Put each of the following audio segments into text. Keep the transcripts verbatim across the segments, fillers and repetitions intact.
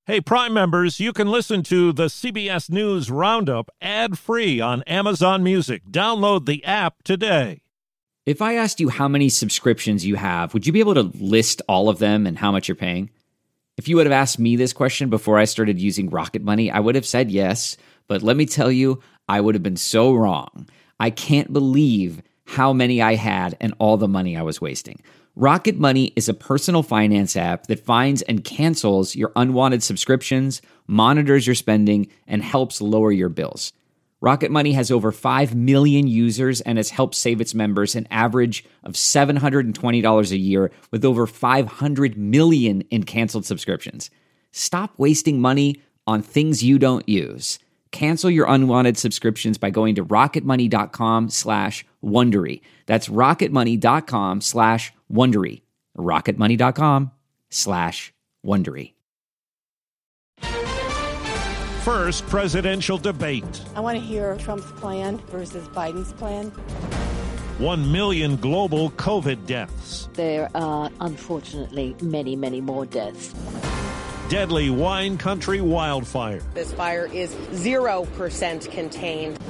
Hey, Prime members, you can listen to the C B S News Roundup ad-free on Amazon Music. Download the app today. If I asked you how many subscriptions you have, would you be able to list all of them and how much you're paying? If you would have asked me this question before I started using Rocket Money, I would have said yes. But let me tell you, I would have been so wrong. I can't believe how many I had and all the money I was wasting. Rocket Money is a personal finance app that finds and cancels your unwanted subscriptions, monitors your spending, and helps lower your bills. Rocket Money has over five million users and has helped save its members an average of seven hundred twenty dollars a year with over five hundred million in canceled subscriptions. Stop wasting money on things you don't use. Cancel your unwanted subscriptions by going to rocketmoney.com slash Wondery. That's rocketmoney.com slash Wondery. rocketmoney.com slash Wondery. First presidential debate. I want to hear Trump's plan versus Biden's plan. One million global COVID deaths. There are, unfortunately, many, many more deaths. Deadly wine country wildfire. This fire is zero percent contained.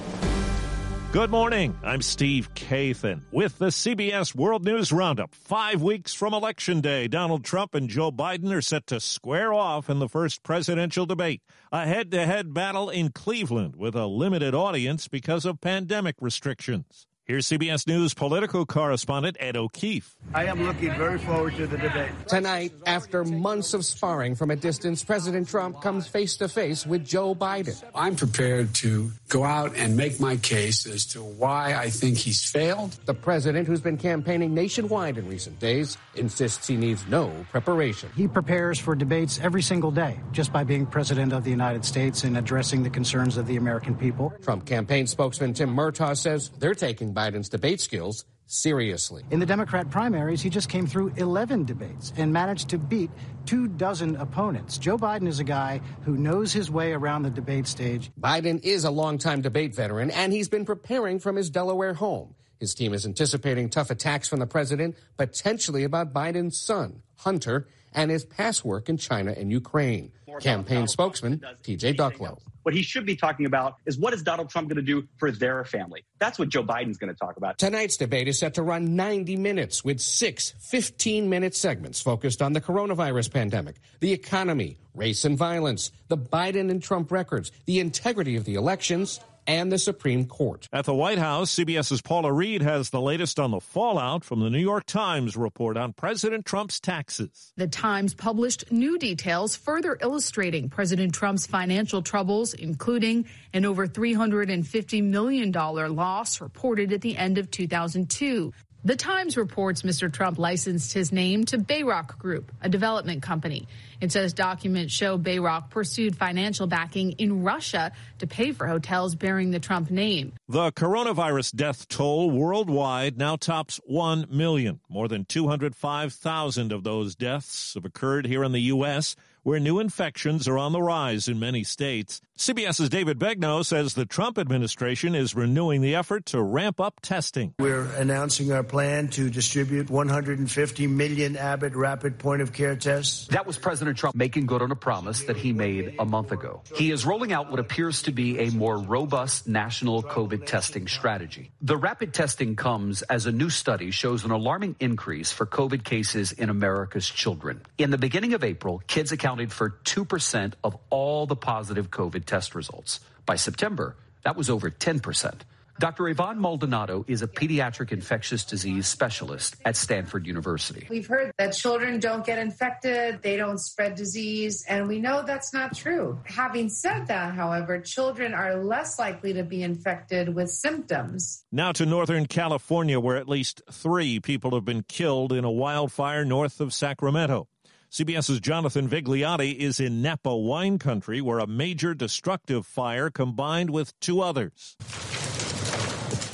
Good morning. I'm Steve Kathan with the C B S World News Roundup. Five weeks from Election Day, Donald Trump and Joe Biden are set to square off in the first presidential debate. A head-to-head battle in Cleveland with a limited audience because of pandemic restrictions. Here's C B S News political correspondent Ed O'Keefe. I am looking very forward to the debate. Tonight, after months of sparring from a distance, President Trump comes face-to-face with Joe Biden. I'm prepared to go out and make my case as to why I think he's failed. The president, who's been campaigning nationwide in recent days, insists he needs no preparation. He prepares for debates every single day just by being president of the United States and addressing the concerns of the American people. Trump campaign spokesman Tim Murtaugh says they're taking Biden's debate skills seriously. In the Democrat primaries, he just came through eleven debates and managed to beat two dozen opponents. Joe Biden is a guy who knows his way around the debate stage. Biden is a longtime debate veteran, and he's been preparing from his Delaware home. His team is anticipating tough attacks from the president, potentially about Biden's son, Hunter, and his past work in China and Ukraine. Campaign spokesman T J Ducklo. What he should be talking about is what is Donald Trump going to do for their family? That's what Joe Biden's going to talk about. Tonight's debate is set to run ninety minutes with six fifteen-minute segments focused on the coronavirus pandemic, the economy, race and violence, the Biden and Trump records, the integrity of the elections, and the Supreme Court. At the White House, CBS's Paula Reed has the latest on the fallout from the New York Times report on President Trump's taxes. The Times published new details further illustrating President Trump's financial troubles, including an over three hundred fifty million dollars loss reported at the end of two thousand two. The Times reports Mister Trump licensed his name to Bayrock Group, a development company. It says documents show Bayrock pursued financial backing in Russia to pay for hotels bearing the Trump name. The coronavirus death toll worldwide now tops one million. More than two hundred five thousand of those deaths have occurred here in the U S, where new infections are on the rise in many states. CBS's David Begnaud says the Trump administration is renewing the effort to ramp up testing. We're announcing our plan to distribute one hundred fifty million Abbott rapid point-of-care tests. That was President Trump making good on a promise that he made a month ago. He is rolling out what appears to be a more robust national COVID testing strategy. The rapid testing comes as a new study shows an alarming increase for COVID cases in America's children. In the beginning of April, kids accounted for two percent of all the positive COVID test results. By September, that was over ten percent. Doctor Yvonne Maldonado is a pediatric infectious disease specialist at Stanford University. We've heard that children don't get infected, they don't spread disease, and we know that's not true. Having said that, however, children are less likely to be infected with symptoms. Now to Northern California, where at least three people have been killed in a wildfire north of Sacramento. CBS's Jonathan Vigliotti is in Napa wine country, where a major destructive fire combined with two others.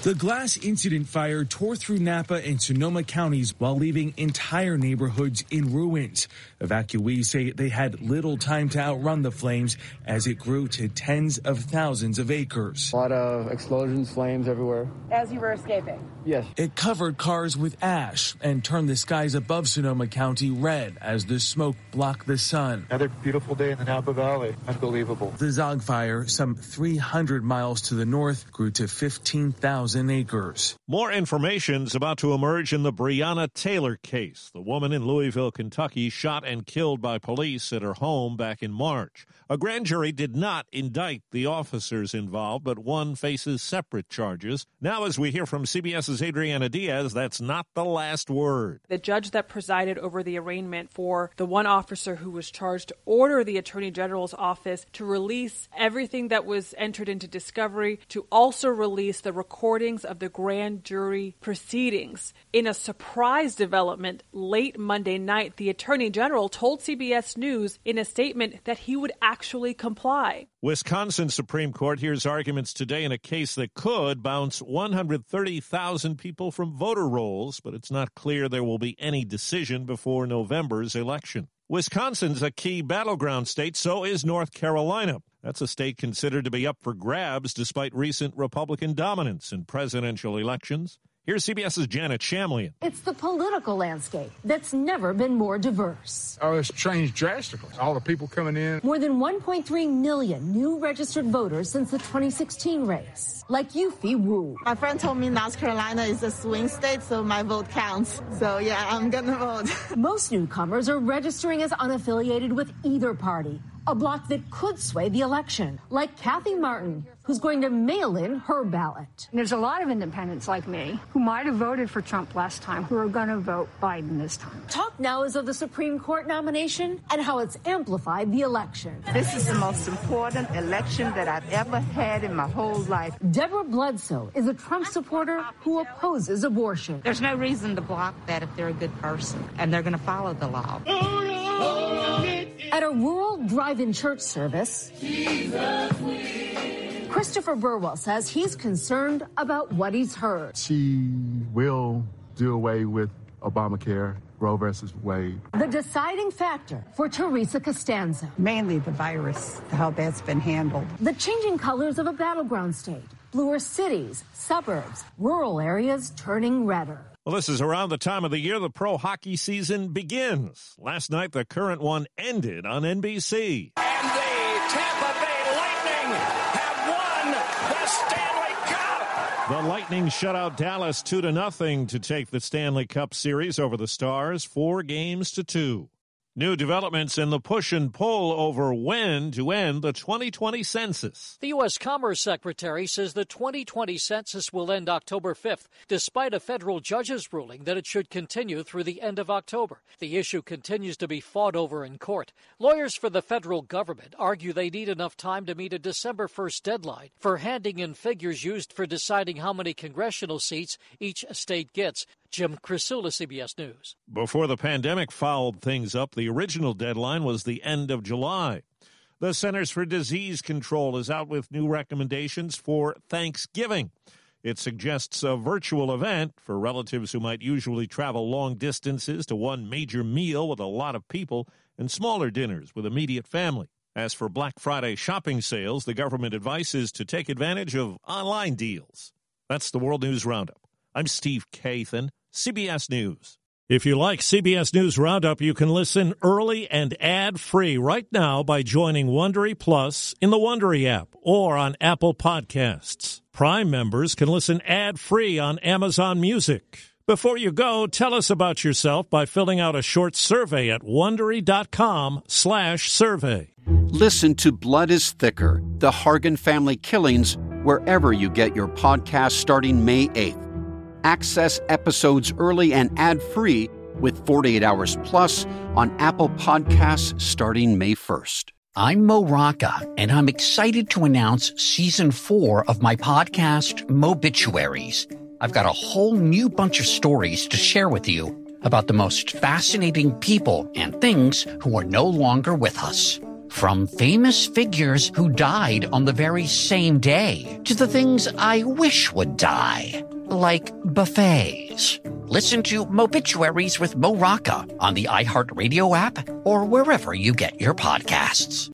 The glass incident fire tore through Napa and Sonoma counties while leaving entire neighborhoods in ruins. Evacuees say they had little time to outrun the flames as it grew to tens of thousands of acres. A lot of explosions, flames everywhere. As you were escaping? Yes. It covered cars with ash and turned the skies above Sonoma County red as the smoke blocked the sun. Another beautiful day in the Napa Valley. Unbelievable. The Zogg Fire, some three hundred miles to the north, grew to fifteen thousand acres. More information's about to emerge in the Breonna Taylor case, the woman in Louisville, Kentucky, shot and killed by police at her home back in March. A grand jury did not indict the officers involved, but one faces separate charges. Now, as we hear from CBS's Adriana Diaz, that's not the last word. The judge that presided over the arraignment for the one officer who was charged to order the Attorney General's office to release everything that was entered into discovery, to also release the recordings of the grand jury proceedings. In a surprise development late Monday night, the Attorney General told C B S News in a statement that he would actually comply. Wisconsin Supreme Court hears arguments today in a case that could bounce one hundred thirty thousand people from voter rolls, but it's not clear there will be any decision before November's election. Wisconsin's a key battleground state, so is North Carolina. That's a state considered to be up for grabs despite recent Republican dominance in presidential elections. Here's CBS's Janet Shamlian. It's the political landscape that's never been more diverse. Oh, it's changed drastically. All the people coming in. More than one point three million new registered voters since the twenty sixteen race. Like Yufi Wu. My friend told me North Carolina is a swing state, so my vote counts. So, yeah, I'm going to vote. Most newcomers are registering as unaffiliated with either party, a bloc that could sway the election, like Kathy Martin, who's going to mail in her ballot. There's a lot of independents like me who might have voted for Trump last time who are going to vote Biden this time. Talk now is of the Supreme Court nomination and how it's amplified the election. This is the most important election that I've ever had in my whole life. Deborah Bledsoe is a Trump supporter who opposes abortion. There's no reason to block that if they're a good person and they're going to follow the law. At a rural drive-in church service, Christopher Burwell says he's concerned about what he's heard. She will do away with Obamacare, Roe versus Wade. The deciding factor for Teresa Costanzo. Mainly the virus, how that's been handled. The changing colors of a battleground state. Bluer cities, suburbs, rural areas turning redder. Well, this is around the time of the year the pro hockey season begins. Last night, the current one ended on N B C. And the Tampa Bay Lightning have won the Stanley Cup. The Lightning shut out Dallas two to nothing to take the Stanley Cup Series over the Stars, four games to two. New developments in the push and pull over when to end the twenty twenty census. The U S Commerce Secretary says the twenty twenty census will end October fifth, despite a federal judge's ruling that it should continue through the end of October. The issue continues to be fought over in court. Lawyers for the federal government argue they need enough time to meet a December first deadline for handing in figures used for deciding how many congressional seats each state gets. Jim Crisula, C B S News. Before the pandemic fouled things up, the original deadline was the end of July. The Centers for Disease Control is out with new recommendations for Thanksgiving. It suggests a virtual event for relatives who might usually travel long distances to one major meal with a lot of people and smaller dinners with immediate family. As for Black Friday shopping sales, the government advice is to take advantage of online deals. That's the World News Roundup. I'm Steve Kathan, C B S News. If you like C B S News Roundup, you can listen early and ad-free right now by joining Wondery Plus in the Wondery app or on Apple Podcasts. Prime members can listen ad-free on Amazon Music. Before you go, tell us about yourself by filling out a short survey at Wondery.com slash survey. Listen to Blood is Thicker, the Hargan family killings, wherever you get your podcast starting May eighth. Access episodes early and ad-free with forty-eight hours plus on Apple Podcasts starting May first. I'm Mo Rocca, and I'm excited to announce Season four of my podcast, Mobituaries. I've got a whole new bunch of stories to share with you about the most fascinating people and things who are no longer with us. From famous figures who died on the very same day to the things I wish would die, like buffets. Listen to Mobituaries with Mo Rocca on the iHeartRadio app or wherever you get your podcasts.